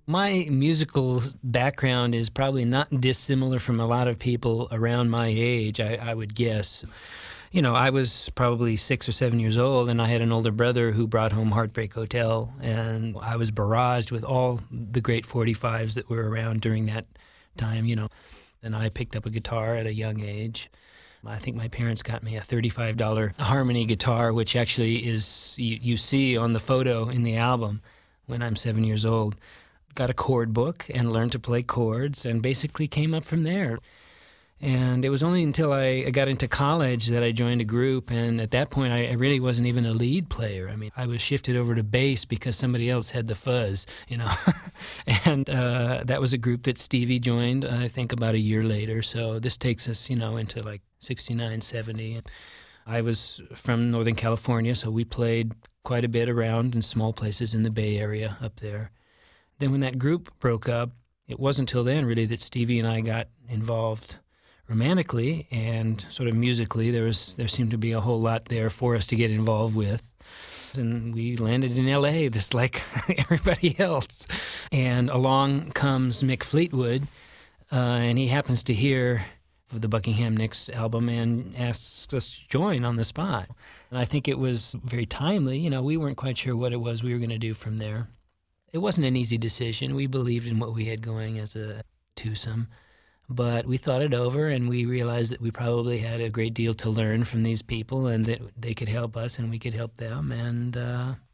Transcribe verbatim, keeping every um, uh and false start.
My musical background is probably not dissimilar from a lot of people around my age, I, I would guess. You know, I was probably six or seven years old, and I had an older brother who brought home Heartbreak Hotel, and I was barraged with all the great forty-fives that were around during that time, you know. And I picked up a guitar at a young age. I think my parents got me a thirty-five dollars Harmony guitar, which actually is, you, you see on the photo in the album when I'm seven years old. Got a chord book and learned to play chords and basically came up from there. And it was only until I, I got into college that I joined a group, and at that point I, I really wasn't even a lead player. I mean, I was shifted over to bass because somebody else had the fuzz, you know. and uh, that was a group that Stevie joined, I think, about a year later. So this takes us, you know, into like sixty-nine, seventy. I was from Northern California, so we played quite a bit around in small places in the Bay Area up there. Then when that group broke up, it wasn't until then really that Stevie and I got involved romantically and sort of musically. There was there seemed to be a whole lot there for us to get involved with. And we landed in L A just like everybody else. And along comes Mick Fleetwood, uh, and he happens to hear of the Buckingham Nicks album and asks us to join on the spot. And I think it was very timely. You know, we weren't quite sure what it was we were going to do from there. It wasn't an easy decision. We believed in what we had going as a twosome, but we thought it over and we realized that we probably had a great deal to learn from these people and that they could help us and we could help them, and uh,